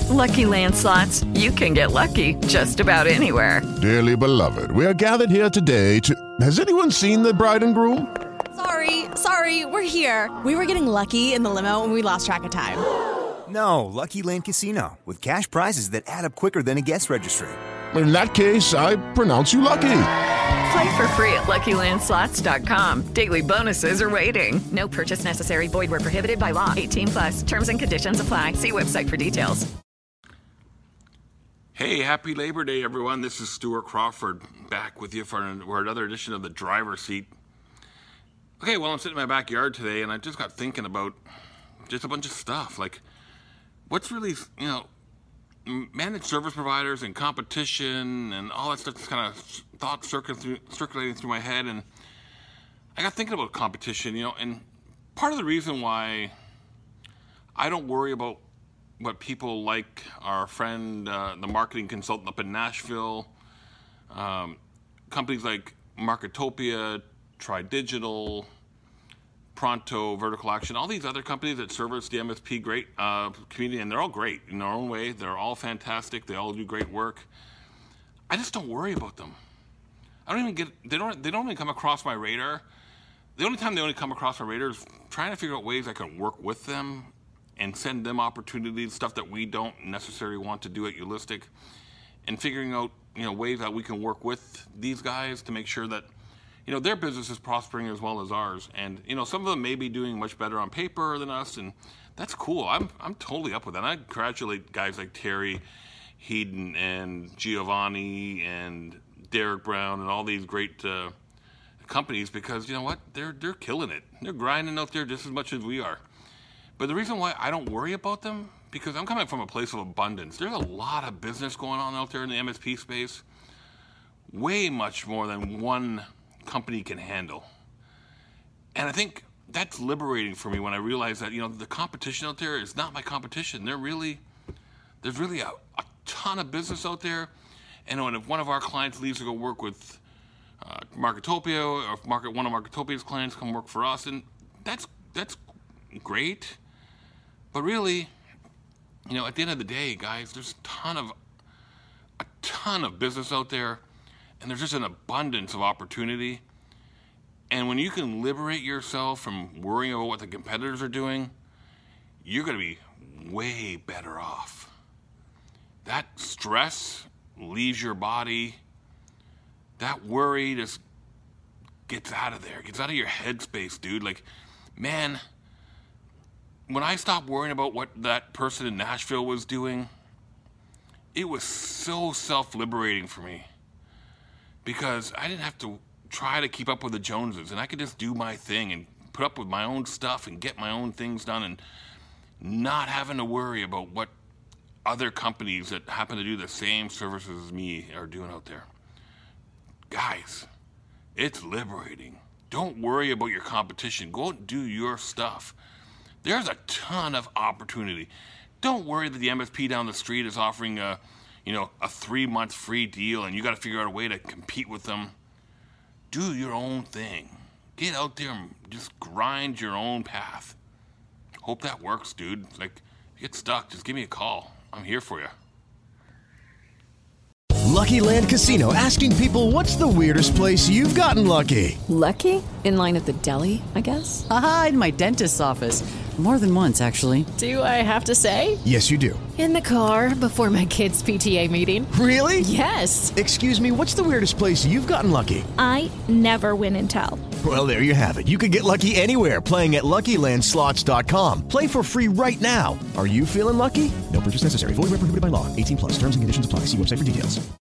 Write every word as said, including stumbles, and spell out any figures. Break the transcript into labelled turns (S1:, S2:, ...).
S1: Lucky Land Slots, you can get lucky just about anywhere.
S2: Dearly beloved, we are gathered here today to... Has anyone seen the bride and groom?
S3: Sorry, sorry, we're here. We were getting lucky in the limo and we lost track of time.
S4: No, Lucky Land Casino, with cash prizes that add up quicker than a guest registry.
S2: In that case, I pronounce you lucky.
S1: Play for free at Lucky Land Slots dot com. Daily bonuses are waiting. No purchase necessary. Void where prohibited by law. eighteen plus. Terms and conditions apply. See website for details.
S5: Hey, happy Labor Day, everyone. This is Stuart Crawford back with you for, for another edition of the Driver's Seat. Okay, well, I'm sitting in my backyard today, and I just got thinking about just a bunch of stuff. Like, what's really, you know, managed service providers and competition and all that stuff, just kind of thoughts circulating through, circulating through my head. And I got thinking about competition, you know, and part of the reason why I don't worry about what people like our friend, uh, the marketing consultant up in Nashville, um, companies like Marketopia, TriDigital, Pronto, Vertical Action, all these other companies that service the M S P great uh, community, and they're all great in their own way. They're all fantastic. They all do great work. I just don't worry about them. I don't even get. They don't. They don't even come across my radar. The only time they only come across my radar is trying to figure out ways I can work with them and send them opportunities, stuff that we don't necessarily want to do at Ulistic, and figuring out, you know, ways that we can work with these guys to make sure that, you know, their business is prospering as well as ours. And, you know, some of them may be doing much better on paper than us, and that's cool. I'm I'm totally up with that. And I congratulate guys like Terry Heaton and Giovanni and Derek Brown and all these great uh, companies, because, you know what, they're they're killing it. They're grinding out there just as much as we are. But the reason why I don't worry about them, because I'm coming from a place of abundance. There's a lot of business going on out there in the M S P space, way much more than one company can handle. And I think that's liberating for me when I realize that, you know, the competition out there is not my competition. They're really, there's really a, a ton of business out there. And when if one of our clients leaves to go work with uh, Marketopia, or if Market, one of Marketopia's clients come work for us, and that's that's great. But really, you know, at the end of the day, guys, there's a ton of a ton of business out there, and there's just an abundance of opportunity. And when you can liberate yourself from worrying about what the competitors are doing, you're going to be way better off. That stress leaves your body. That worry just gets out of there, gets out of your headspace, dude. Like, man, when I stopped worrying about what that person in Nashville was doing, it was so self-liberating for me, because I didn't have to try to keep up with the Joneses, and I could just do my thing and put up with my own stuff and get my own things done, and not having to worry about what other companies that happen to do the same services as me are doing out there. Guys, it's liberating. Don't worry about your competition. Go and do your stuff. There's a ton of opportunity. Don't worry that the M S P down the street is offering a, you know, a three-month free deal and you got to figure out a way to compete with them. Do your own thing. Get out there and just grind your own path. Hope that works, dude. Like, if you get stuck, just give me a call. I'm here for you.
S6: Lucky Land Casino, asking people, what's the weirdest place you've gotten lucky?
S7: Lucky? In line at the deli, I guess?
S8: Aha, in my dentist's office. More than once, actually.
S7: Do I have to say?
S6: Yes, you do.
S7: In the car before my kids' P T A meeting.
S6: Really?
S7: Yes.
S6: Excuse me, what's the weirdest place you've gotten lucky?
S9: I never win and tell.
S6: Well, there you have it. You can get lucky anywhere, playing at Lucky Land Slots dot com. Play for free right now. Are you feeling lucky? No purchase necessary. Void where prohibited by law. eighteen plus. Terms and conditions apply. See website for details.